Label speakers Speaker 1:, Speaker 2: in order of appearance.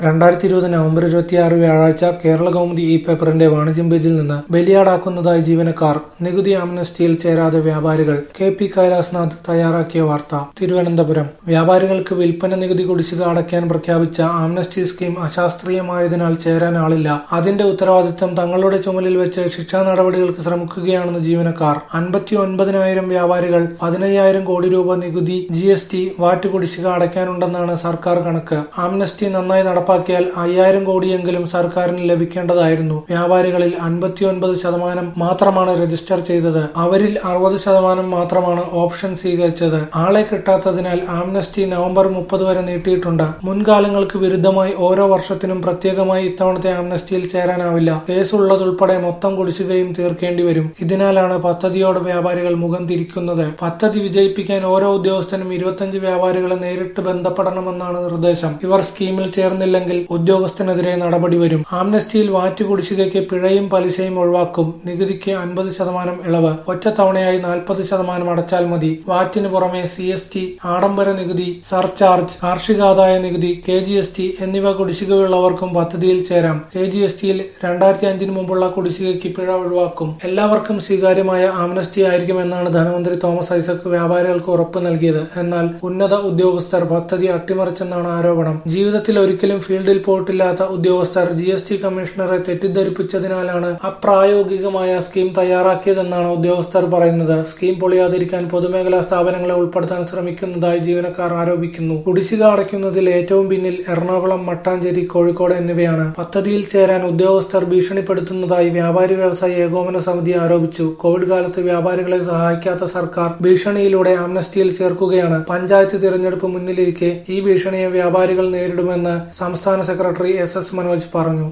Speaker 1: 2020 November 26 വ്യാഴാഴ്ച കേരളകൗമുദി പേപ്പറിന്റെ വാണിജ്യം പേജിൽ നിന്ന് ബലിയാടാക്കുന്നതായി ജീവനക്കാർ, നികുതി ആംനസ്റ്റിയിൽ ചേരാതെ വ്യാപാരികൾ. കെ.പി. കൈലാസ്നാഥ് തയ്യാറാക്കിയ വാർത്ത. തിരുവനന്തപുരം. വ്യാപാരികൾക്ക് വിൽപ്പന നികുതി കുടിശ്ശിക അടയ്ക്കാൻ പ്രഖ്യാപിച്ച ആംനസ്റ്റി സ്കീം അശാസ്ത്രീയമായതിനാൽ ചേരാൻ ആളില്ല. അതിന്റെ ഉത്തരവാദിത്തം തങ്ങളുടെ ചുമലിൽ വെച്ച് ശിക്ഷാ നടപടികൾക്ക് ശ്രമിക്കുകയാണെന്ന് ജീവനക്കാർ. 59,000 വ്യാപാരികൾ 15,000 കോടി രൂപ നികുതി, GST, വാറ്റ് കുടിശ്ശിക അടയ്ക്കാനുണ്ടെന്നാണ് സർക്കാർ കണക്ക്. ആംനസ്റ്റി നന്നായി നടപ്പാക്കിയാൽ 5,000 കോടിയെങ്കിലും സർക്കാരിന് ലഭിക്കേണ്ടതായിരുന്നു. വ്യാപാരികളിൽ 59% മാത്രമാണ് രജിസ്റ്റർ ചെയ്തത്. അവരിൽ 60% മാത്രമാണ് ഓപ്ഷൻ സ്വീകരിച്ചത്. ആളെ കിട്ടാത്തതിനാൽ ആംനസ്റ്റി നവംബർ 30 വരെ നീട്ടിയിട്ടുണ്ട്. മുൻകാലങ്ങൾക്ക് വിരുദ്ധമായി ഓരോ വർഷത്തിനും പ്രത്യേകമായി ഇത്തവണത്തെ ആംനസ്റ്റിയിൽ ചേരാനാവില്ല. കേസുള്ളതുൾപ്പെടെ മൊത്തം കുടിശ്ശികയും തീർക്കേണ്ടി വരും. ഇതിനാലാണ് പദ്ധതിയോട് വ്യാപാരികൾ മുഖം തിരിക്കുന്നത്. പദ്ധതി വിജയിപ്പിക്കാൻ ഓരോ ഉദ്യോഗസ്ഥനും 25 വ്യാപാരികളെ നേരിട്ട് ബന്ധപ്പെടണമെന്നാണ് നിർദ്ദേശം. ഇവർ സ്കീമിൽ ചേർന്നില്ലെങ്കിൽ ഉദ്യോഗസ്ഥനെതിരെ നടപടി വരും. ആംനസ്റ്റിയിൽ വാറ്റ് കുടിശ്ശികയ്ക്ക് പിഴയും പലിശയും ഒഴിവാക്കും. നികുതിക്ക് 50% ഇളവ്. ഒറ്റത്തവണയായി 40% അടച്ചാൽ മതി. വാറ്റിന് പുറമെ CST, ആഡംബര നികുതി, സർചാർജ്, കാർഷികാദായ നികുതി, KGST എന്നിവ കുടിശ്ശികയുള്ളവർക്കും പദ്ധതിയിൽ ചേരാം. KGSTയിൽ 2005 മുമ്പുള്ള കുടിശ്ശികയ്ക്ക് പിഴ ഒഴിവാക്കും. എല്ലാവർക്കും സ്വീകാര്യമായ ആംനസ്റ്റി ആയിരിക്കുമെന്നാണ് ധനമന്ത്രി തോമസ് ഐസക് വ്യാപാരികൾക്ക് ഉറപ്പ് നൽകിയത്. എന്നാൽ ഉന്നത ഉദ്യോഗസ്ഥർ പദ്ധതി അട്ടിമറിച്ചെന്നാണ് ആരോപണം. ജീവിതത്തിൽ ഒരിക്കലും ഫീൽഡിൽ പോയിട്ടില്ലാത്ത ഉദ്യോഗസ്ഥർ GST കമ്മീഷണറെ തെറ്റിദ്ധരിപ്പിച്ചതിനാലാണ് അപ്രായോഗികമായ സ്കീം തയ്യാറാക്കിയതെന്നാണ് ഉദ്യോഗസ്ഥർ പറയുന്നത്. സ്കീം പൊളിയാതിരിക്കാൻ പൊതുമേഖലാ സ്ഥാപനങ്ങളെ ഉൾപ്പെടുത്താൻ ശ്രമിക്കുന്നതായി ജീവനക്കാർ ആരോപിക്കുന്നു. കുടിശ്ശിക അടയ്ക്കുന്നതിൽ ഏറ്റവും പിന്നിൽ എറണാകുളം, മട്ടാഞ്ചേരി, കോഴിക്കോട് എന്നിവയാണ്. പദ്ധതിയിൽ ചേരാൻ ഉദ്യോഗസ്ഥർ ഭീഷണിപ്പെടുത്തുന്നതായി വ്യാപാരി വ്യവസായി ഏകോപന സമിതി ആരോപിച്ചു. കോവിഡ് കാലത്ത് വ്യാപാരികളെ സഹായിക്കാത്ത സർക്കാർ ഭീഷണിയിലൂടെ ആംനസ്റ്റിയിൽ ചേർക്കുകയാണ്. പഞ്ചായത്ത് തിരഞ്ഞെടുപ്പ് മുന്നിലിരിക്കെ ഈ ഭീഷണിയെ വ്യാപാരികൾ നേരിടുമെന്ന് സംസ്ഥാന സെക്രട്ടറി SS മനോജ് പറഞ്ഞു.